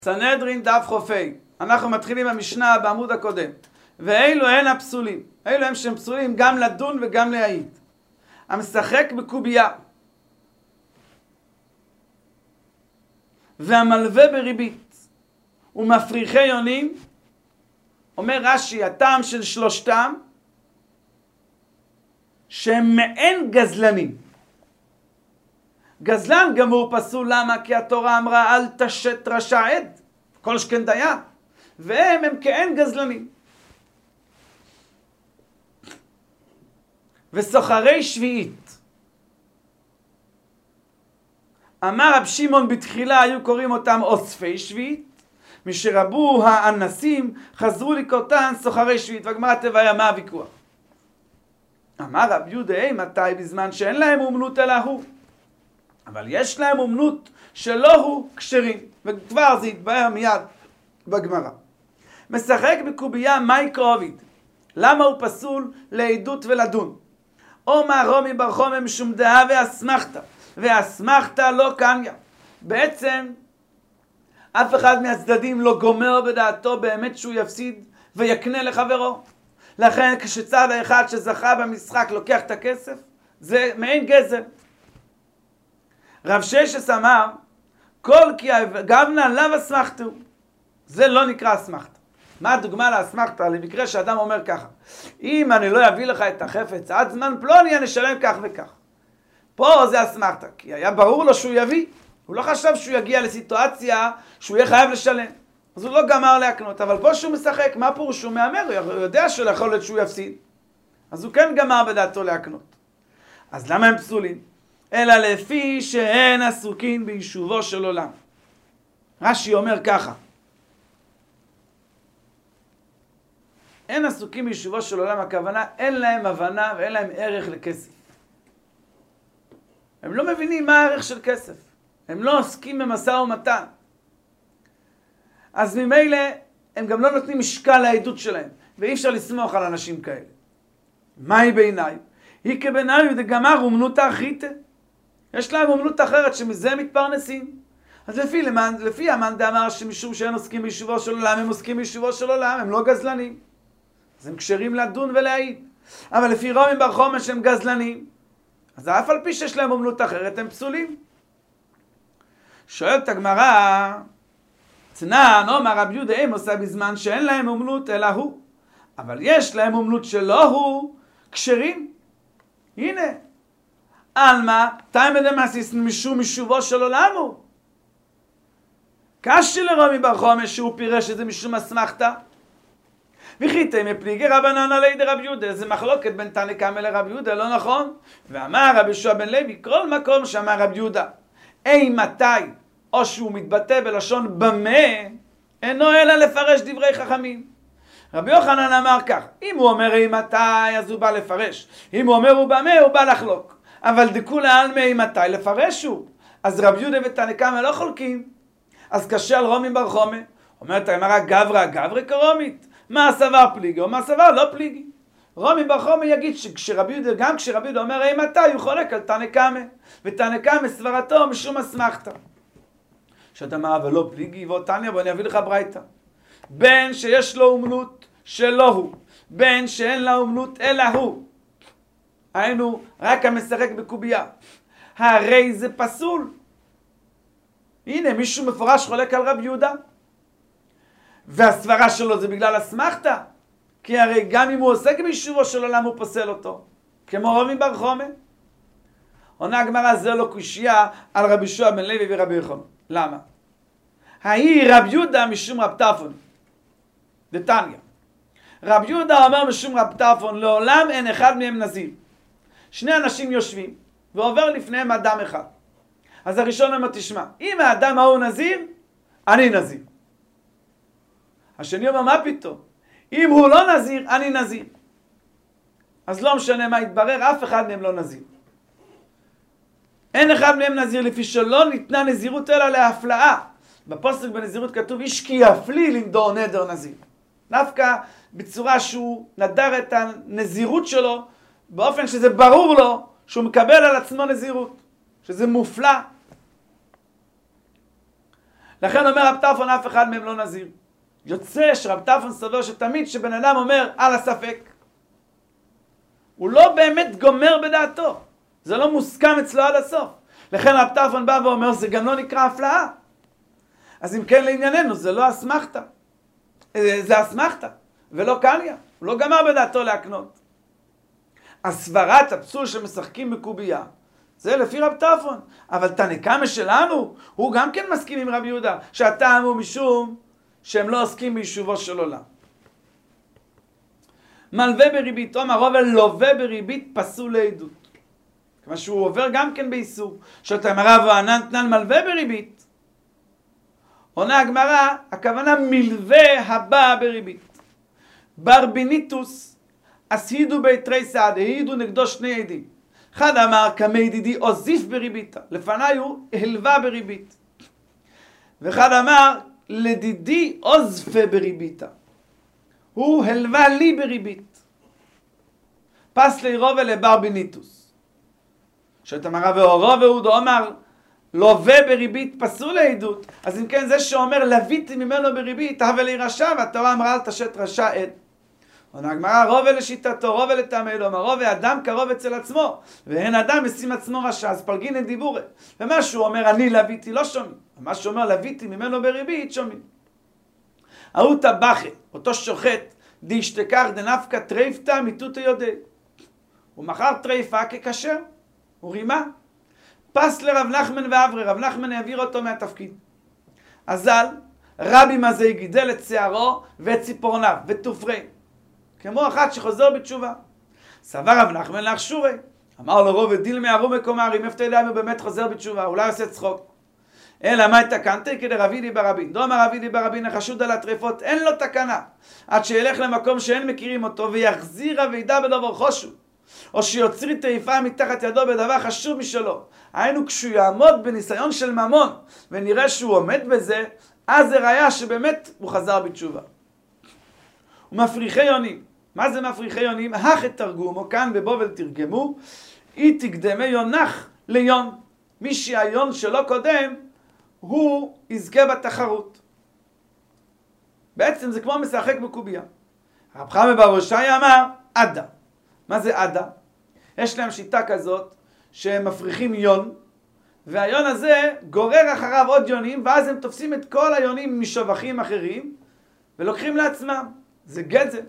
סנהדרין דף חופי. אנחנו מתחילים במשנה בעמוד הקודם. ואלו הן הפסולים. אלו הם שהם פסולים גם לדון וגם להעיד. המשחק בקובייה. והמלווה בריבית. ומפריחי יונים. אומר רש"י, הטעם של שלושתם, שהם מעין גזלנים. גזלן גמור פסול, למה? כי התורה אמרה אל תשת רשע עד, כל שכן דיין, והם כאין גזלנים. וסוחרי שביעית. אמר רב שמעון בתחילה היו קוראים אותם אוספי שביעית, משרבו האנסים חזרו לקראותן סוחרי שביעית. והגמרא תביא מה הוויכוח? אמר רב יהודה, מתי? בזמן שאין להם אומנות אלא הוא, אבל יש להם אומנות שלא הוא כשרים, וכבר זה יתבהר מיד בגמרא. משחק בקובייה מאי קרוביד. למה הוא פסול? לעדות ולדון. אומר רומי בר חומא משום דעה ואסמכתא, ואסמכתא לא קניא. בעצם אף אחד מהצדדים לא גומר בדעתו באמת שהוא יפסיד ויקנה לחברו. לכן כשצד האחד שזכה במשחק לוקח את הכסף, זה מעין גזל. רב ששס אמר, כל כי גבנה לאו אסמכתא. זה לא נקרא אסמכתא. מה הדוגמה לאסמכתא? למקרה שאדם אומר ככה, אם אני לא אביא לך את החפץ עד זמן פלוני אני אשלם כך וכך. פה זה אסמכתא, כי היה ברור לו שהוא יביא. הוא לא חשב שהוא יגיע לסיטואציה שהוא יהיה חייב לשלם. אז הוא לא גמר להקנות, אבל פה שהוא משחק, מה פירוש? שהוא מהמר, הוא יודע שלא יכול להיות שהוא יפסיד. אז הוא כן גמר בדעתו להקנות. אז למה הם פסולים? אלא לפי שאין עסוקין ביישובו של עולם. רש"י אומר ככה, אין עסוקים ביישובו של עולם, הכוונה אין להם הבנה ואין להם ערך לכסף. הם לא מבינים מה הערך של כסף. הם לא עוסקים במשא ומתן. אז ממילא הם גם לא נותנים משקל לעדות שלהם, ואי אפשר לסמוך על אנשים כאלה. מהי בעיניי? היא כבעיניי דגמר אומנותא אחריתא. יש להם אומנות אחרת שמזה מתפרנסים. אז לפי המאן דאמר שמשום שאין עוסקים ביישובו של עולם, הם עוסקים ביישובו של עולם, הם לא גזלנים. אז הם כשרים לדון ולהעיד. אבל לפי רומי בר חומא שהם גזלנים, אז אף על פי שיש להם אומנות אחרת, הם פסולים. שואלת הגמרא, צנן, אומר רב יהודה, הם עושה בזמן שאין להם אומנות אלא הוא. אבל יש להם אומנות שלא הוא, כשרים. הנה. אלמה, תימא דמאסיס משום יישובו של עולם הוא. קשי לרומי בר חומא שהוא פירש את זה משום אסמכתא. וכי תימא פליגי רבנן עלי דרב יהודה. זה מחלוקת בין תנא קמא לרב יהודה, לא נכון? ואמר רבי יהושע בן לוי, כל מקום שאמר רב יהודה, מתי, או שהוא מתבטא בלשון במה, אינו אלא לפרש דברי חכמים. רבי יוחנן אמר כך, אם הוא אומר מתי, אז הוא בא לפרש. אם הוא אומר הוא במה, הוא בא לחלוק. אבל דכולי עלמא מתי לפרש הוא. אז רבי יהודה ותנא קמא לא חולקים. אז קשה על רומי בר חומא. אומרת הגמרא גברא כרומית. מה סבר פליגי או מה סבר לא פליגי. רומי בר חומא יגיד שכשרבי יהודה, גם כשרבי יהודה אומר מתי, הוא חולק על תנא קמא. ותנא קמא סברתו משום אסמכתא. שאתה אמר אבל לא פליגי ואותניה, בוא אני אביא לך ברייתא. בין שיש לו אומנות שלא הוא, בין שאין לה אומנות אלא הוא. היינו רק המשחק בקובייה. הרי זה פסול. הנה מישהו מפורש חולק על רב יהודה. והסברה שלו זה בגלל אסמכתא. כי הרי גם אם הוא עוסק ביישובו של עולם הוא פוסל אותו. כמו רומי בר חומא. עונה הגמרא זה לא קושייה על רבי יהושע בן לוי ורבי יוחנן. למה? ההיא רב יהודה משום רב טרפון. דתניא. רב יהודה אומר משום רב טרפון, לעולם אין אחד מהם נזיר. שני אנשים יושבים, ועובר לפניהם אדם אחד. אז הראשון אומר, תשמע, אם האדם ההוא נזיר, אני נזיר. השני אומר, מה פתאום? אם הוא לא נזיר, אני נזיר. אז לא משנה מה יתברר, אף אחד מהם לא נזיר. אין אחד מהם נזיר, לפי שלא ניתנה נזירות אלא להפלאה. בפוסק בנזירות כתוב, איש כי יפלי לנדור נדר נזיר. דווקא בצורה שהוא נדר את הנזירות שלו, באופן שזה ברור לו שהוא מקבל על עצמו נזירות, שזה מופלא. לכן אומר רב טרפון, אף אחד מהם לא נזיר. יוצא שרב טרפון סובר שתמיד שבן אדם אומר על הספק, הוא לא באמת גומר בדעתו. זה לא מוסכם אצלו עד הסוף. לכן רב טרפון בא ואומר, זה גם לא נקרא הפלאה. אז אם כן לענייננו, זה לא אסמכתא. זה אסמכתא, ולא קליה. הוא לא גמר בדעתו להקנות. הסברת הפסול שמשחקים בקובייה, זה לפי רב טרפון. אבל תנא קמא שלנו, הוא גם כן מסכים עם רבי יהודה, שהטעם הוא משום שהם לא עוסקים ביישובו של עולם. מלווה בריבית, אומר רובל לווה בריבית פסול לעדות. כמה שהוא עובר גם כן באיסור. שאתה מרב וענן תנן מלווה בריבית. עונה הגמרא, הכוונה מלווה הבא בריבית. ברביניטוס, אסהידו ביתרי סעד, העידו נגדו שני עדים. אחד אמר, כמי ידידי עוזיף בריביתה. לפניי הוא הלווה בריבית. ואחד אמר, לדידי עוזפה בריביתה. הוא הלווה לי בריבית. פס לי רובה לברביניטוס. שאתה מראה ואורו והודו אומר, לווה בריבית פסול לעדות. אז אם כן זה שאומר לוויתי ממנו בריבית, הווה לי רשע, והתורה אמרה אל תשת רשע עד. עונה הגמרא, רובה לשיטתו, רובה לטעמי אלוהים, רובה אדם קרוב אצל עצמו, ואין אדם משים עצמו רשע, אז פלגין את דיבורי. ומה שהוא אומר אני לוויתי לא שומעים, מה שהוא אומר לוויתי ממנו בריבית שומעים. ההוא טבחה, אותו שוחט, דאשתכח דנפקא טרייפתא מיתותא יודעי. הוא מכר טרייפה ככשר, הוא רימה. פס לרב נחמן ואברי, רב נחמן העביר אותו מהתפקיד. אזל, רבי מזי גידל את שערו ואת ציפורניו ותופרי. כמו אחת שחוזר בתשובה. סבר רב נחמן להכשורי. אמר לו רוב דיל מערו מקומר, אם אתה יודע אם הוא באמת חוזר בתשובה, אולי עושה צחוק. אלא מה תקנתי כדי רבידי ברבין. דומר רבידי ברבין החשוד על הטרפות, אין לו תקנה. עד שילך למקום שאין מכירים אותו ויחזיר וידע בדבר חושו. או שיוצרי טריפה מתחת ידו בדבר חשוב משלו. היינו כשהוא יעמוד בניסיון של ממון ונראה שהוא עומד בזה, אז זה ראיה שבאמת הוא חזר בתשובה. ומפריחי יונים. מה זה מפריחי יונים? הכת תרגומו, כאן בבובל תרגמו, אי תקדמי יונח ליון. מי שהיון שלא קודם, הוא יזכה בתחרות. בעצם זה כמו משחק בקובייה. רב חמא בר הושעיה אמר, עדה. מה זה עדה? יש להם שיטה כזאת שהם מפריחים יון, והיון הזה גורר אחריו עוד יונים, ואז הם תופסים את כל היונים משובחים אחרים, ולוקחים לעצמם. זה גזל.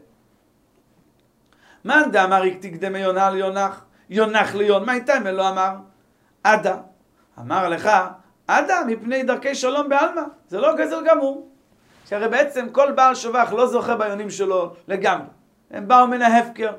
מאן דאמר תקדמי יונה ליונח, יונח ליון, מה איתה אם לא אמר? עדה. אמר לך, עדה מפני דרכי שלום בעלמא. זה לא גזל גמור. שהרי בעצם כל בעל שובח לא זוכה ביונים שלו לגמרי. הם באו מן ההפקר.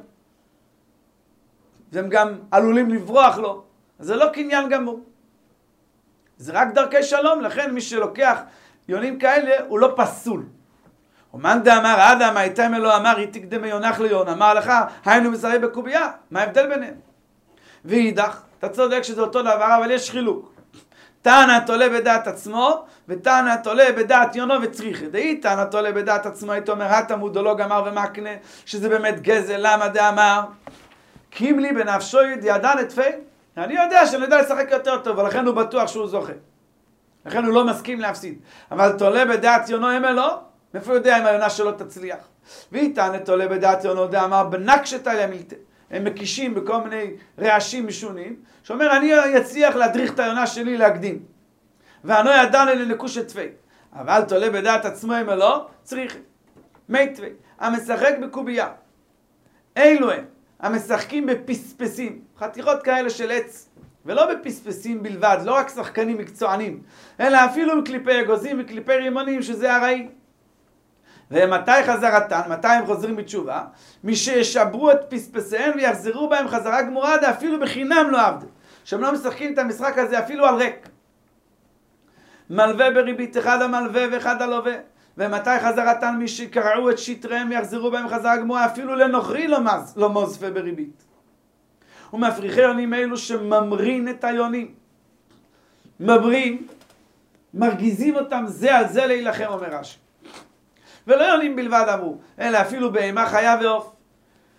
והם גם עלולים לברוח לו. אז זה לא קניין גמור. זה רק דרכי שלום, לכן מי שלוקח יונים כאלה הוא לא פסול. ומאן דאמר עדה מה איתה אם לא אמר תקדמי יונח ליון, אמר לך היינו מסרי בקובייה, מה ההבדל ביניהם? ואידך, אתה צודק שזה אותו דבר, אבל יש חילוק. תנא תולה בדעת עצמו, ותנא תולה בדעת יונו וצריכה. דאי תנא תולה בדעת עצמו, היית אומר, התמוד או לא גמר ומקנה, שזה באמת גזל. למה דאמר? קימלי בנפשו ידען את פי. אני יודע שאני יודע לשחק יותר טוב, ולכן הוא בטוח שהוא זוכה. לכן הוא לא מסכים להפסיד. אבל תולה בדעת יונו אם לא, מאיפה הוא יודע אם היונה שלו תצליח? והיא תנא תולה בדעת יונו דאמר, בנקשתא למילתא. הם מקישים בכל מיני רעשים משונים, שאומר אני אצליח להדריך את היונה שלי להקדים. ואנו ידען לנקוש את תפי. אבל תולה בדעת עצמו אם לא, צריך. מי תפי. המשחק בקובייה. אילו הם. המשחקים בפספסים. חתיכות כאלה של עץ. ולא בפספסים בלבד. לא רק שחקנים מקצוענים. אלא אפילו בקליפי אגוזים וקליפי רימונים שזה הראי. ומתי חזרתן? מתי הם חוזרים בתשובה? מי שישברו את פספסיהם ויחזרו בהם חזרה גמורה, אפילו בחינם לא עבדו. שהם לא משחקים את המשחק הזה אפילו על ריק. מלווה בריבית, אחד המלווה ואחד הלווה. ומתי חזרתן? מי שקרעו את שטריהם ויחזרו בהם חזרה גמורה, אפילו לנוכרי לא מוזפה בריבית. ומפריחי יונים אלו שממרין את היונים. ממרין, מרגיזים אותם זה על זה להילחם, אומר רש"י. ולא יונים בלבד אמרו, אלא אפילו בהמה חיה ועוף.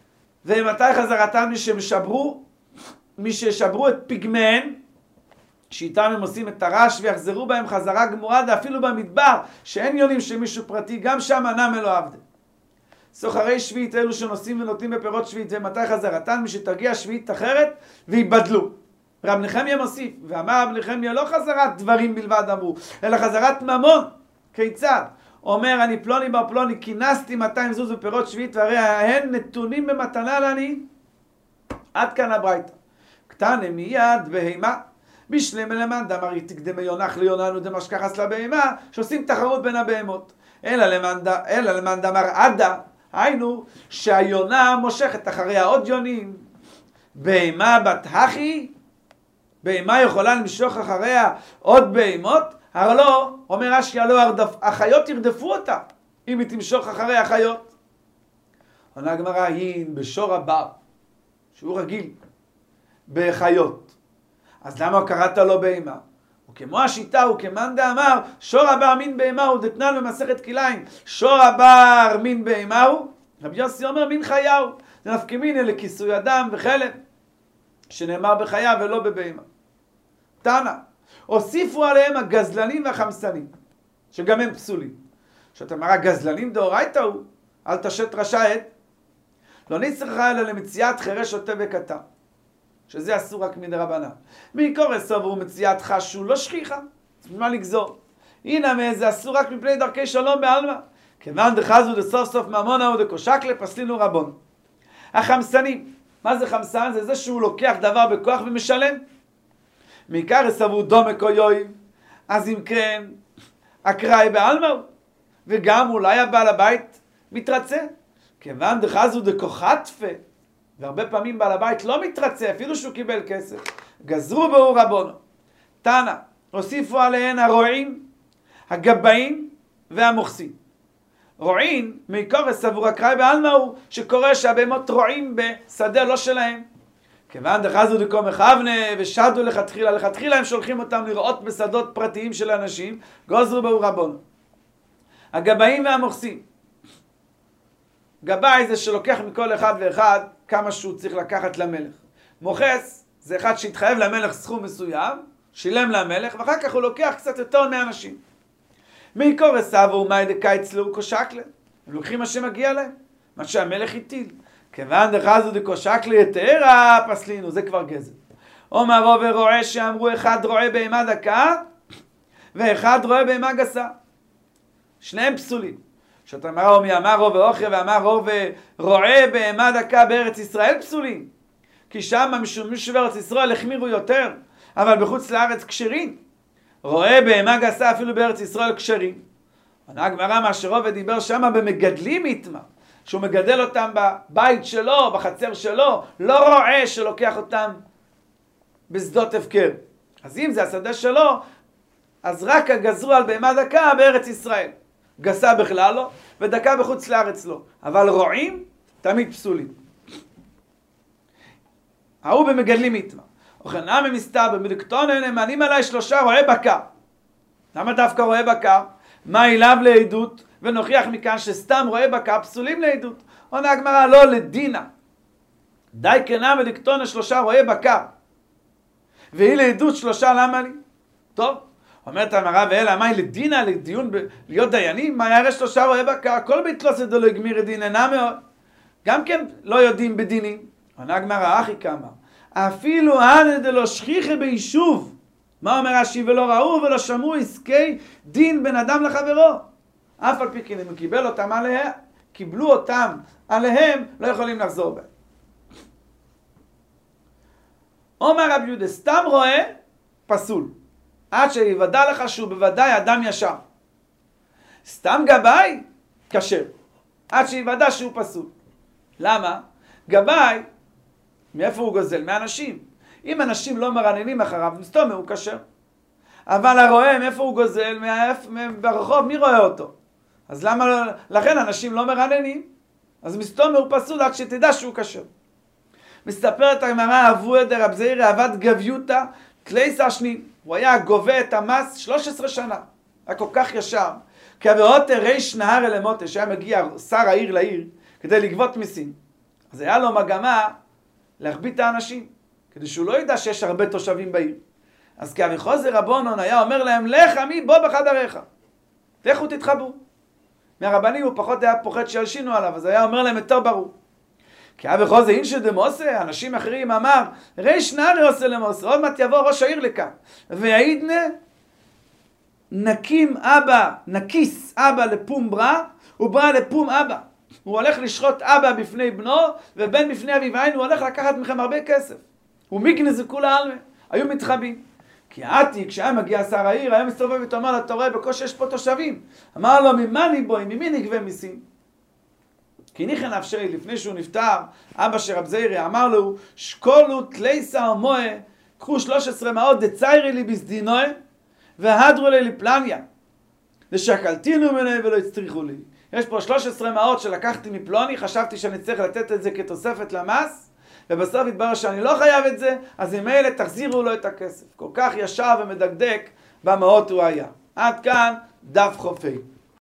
ומתי חזרתם מי ששברו את פגמיהם, שאיתם הם עושים את הרעש ויחזרו בהם חזרה גמורה, ואפילו במדבר, שאין יונים שמישהו פרטי, גם שם אנם אלו עבדה. סוחרי שביעית אלו שנוסעים ונותנים בפירות שביעית, ומתי חזרתן? משתרגיע שביעית אחרת, ויבדלו. רב נחמיה מוסיף, ואמר רב נחמיה לא חזרת דברים בלבד אמרו, אלא חזרת ממון. כיצד? אומר אני פלוני בר פלוני, כינסתי 200 זוז בפירות שביעית, והרי הן נתונים במתנה לעני. עד כאן הברייתא. קטנה מיד בהימה. בשלם למאן דאמר תקדמי יונח ליוננו דמשכחס לבהמה, שעושים תחרות בין הבהמות. אלא למאן דאמר עדה, היינו שהיונה מושכת אחריה עוד יונים. בהמה בת הכי, בהמה יכולה למשוך אחריה עוד בהמות? הרי לא, אומר רש"י, הלא החיות ירדפו אותה אם היא תמשוך אחריה החיות. עונה הגמרא, היא בשור הבר, שהוא רגיל בחיות. אז למה קראת לו בהמה? וכמו השיטה, וכמאן דאמר, שור הבר מין בהמה הוא, דתנן במסכת כליים, שור הבר מין בהמה הוא, רבי יוסי אומר מין חיה הוא, זה נפקא מינה לכיסוי אדם וחלב, שנאמר בחיה ולא בבהמה. תנא, הוסיפו עליהם הגזלנים והחמסנים, שגם הם פסולים. שאתה אומר, הגזלנים דאורייתא הוא, אל תשת רשע עד, לא נצטרך אלא למציאת חירש שוטה וקטן, שזה אסור רק מדרבנן. מעיקור סבור מציאת חשו לא שכיחה, מה לגזור? הנה מאיזה אסור רק מפני דרכי שלום בעלמא. כיוון דחזו דסוף סוף ממונה או דקושקלה פסלינו רבון. החמסנים, מה זה חמסן? זה שהוא לוקח דבר בכוח ומשלם. מעיקר סבור דומה קויוי, אז אם כן, אקראי בעלמא, וגם אולי הבעל הבית מתרצה. כיוון דחזו דקוחתפה, והרבה פעמים בעל הבית לא מתרצה, אפילו שהוא קיבל כסף. גזרו בהו רבונו. תנא, הוסיפו עליהן הרועים, הגבאים והמוכסים. רועים, מעיקור סבור אקראי בעלמא הוא, שקורא שהבהמות רועים בשדה לא שלהם. כיוון דחזו דקום מכוונה ושדו לכתחילה הם שולחים אותם לראות בשדות פרטיים של אנשים, גזרו בהו רבונו. הגבאים והמוכסים. גבאי זה שלוקח מכל אחד ואחד כמה שהוא צריך לקחת למלך. מוכס זה אחד שהתחייב למלך סכום מסוים, שילם למלך, ואחר כך הוא לוקח קצת יותר מאנשים. מעיקור סבו ומאי דקה אצלו קושקלה. הם לוקחים מה שמגיע להם, מה שהמלך הטיל. כיוון דחזו דקושקלה יתרה פסלינו, זה כבר גזל. אומר רוב ורועה שאמרו אחד רועה בהמה דקה, ואחד רועה בהמה גסה. שניהם פסולים. שאתה אמר מי אמר רוב ואוכרי ואמר רוב ורועה בהמה דקה בארץ ישראל פסולים. כי שם משום בארץ ישראל החמירו יותר, אבל בחוץ לארץ כשרים. רועה בהמה גסה אפילו בארץ ישראל כשרים. עונה הגמרא מה שרוב דיבר שם במגדלים יתמה, שהוא מגדל אותם בבית שלו, בחצר שלו, לא רועה שלוקח אותם בשדות הפקר. אז אם זה השדה שלו, אז רק הגזרו על בהמה דקה בארץ ישראל. גסה בכלל לא, ודקה בחוץ לארץ לא. אבל רועים תמיד פסולים. ההוא במגדלים יתמה. וכנעמי מסתבר, בדקתונה נאמנים עליי 3 רועי בקר. למה דווקא רועי בקר? מה אליו לעדות? ונוכיח מכאן שסתם רועי בקר פסולים לעדות. עונה הגמרא לא לדינה. די כנעמי בדקתונה 3 רועי בקר. והיא לעדות 3 למה לי? טוב. אומרת המראה ואלה, מה היא לדינה, לדיון, להיות דיינים? מה יראה 3 רועי בקר? כל בית לא סדו לא יגמיר את דיננה מאוד. גם כן לא יודעים בדינים. עונה הגמרא אחי כמה. אפילו אנא דלא שכיחי ביישוב. מה אומר רש"י? ולא ראו ולא שמעו עסקי דין בין אדם לחברו. אף על פי כן אם קיבל אותם עליהם, קיבלו אותם עליהם, לא יכולים לחזור בהם. אומר רבי יהודה, סתם רואה, פסול. עד שיוודע לך שהוא בוודאי אדם ישר. סתם גבאי, כשר. עד שיוודע שהוא פסול. למה? גבאי, מאיפה הוא גוזל? מאנשים. אם אנשים לא מרננים אחריו, מסתום הוא כשר. אבל הרואה, מאיפה הוא גוזל? ברחוב, מי רואה אותו? אז למה לא? לכן אנשים לא מרננים. אז מסתום הוא פסול עד שתדע שהוא כשר. מספרת הגמרא, אבוה דרב זעירא עבד גביותא תלייסא שנין. הוא היה גובה את המס 13 שנה. היה כל כך ישר. כעבירות ריש נהר אל מוטה, שהיה מגיע שר העיר לעיר כדי לגבות מיסים. אז היה לו מגמה להחביא את האנשים, כדי שהוא לא ידע שיש הרבה תושבים בעיר. אז כאבי חוזר רבונון היה אומר להם, לך עמי בוא בחדריך. לכו תתחברו. מהרבנים הוא פחות היה פוחד שילשינו עליו, אז היה אומר להם יותר ברור. כי אבי חוזר אינשא דמוסה, אנשים אחרים אמר, ריש נערי עושה למוסה, עוד מעט יבוא ראש העיר לכאן. ויעידנה, נקיס אבא לפום ברא, וברא לפום אבא. הוא הולך לשחוט אבא בפני בנו, ובן בפני אביו. הוא הולך לקחת מכם הרבה כסף. ומיגנזו כולה עלמה. היו מתחבים. כי העתיק, כשהיה מגיע שר העיר, היה מסתובב ואתה אומר, אתה רואה, בקושי יש פה תושבים. אמר לו, ממי ניבוי, ממי נגבה מיסים? כי ניחן נפשי, לפני שהוא נפטר, אבא של רב זיירי אמר לו, שקולו תלייסה ומוה, קחו 13 מעות דציירי לי בסדינוי, והדרו לי לפלניה. ושקלתינו ממני ולא הצטריכו לי. יש פה 13 מעות שלקחתי מפלוני, חשבתי שאני צריך לתת את זה כתוספת למס, ובסוף התברר שאני לא חייב את זה, אז אם אלה תחזירו לו את הכסף. כל כך ישר ומדקדק במעות הוא היה. עד כאן דף חופי.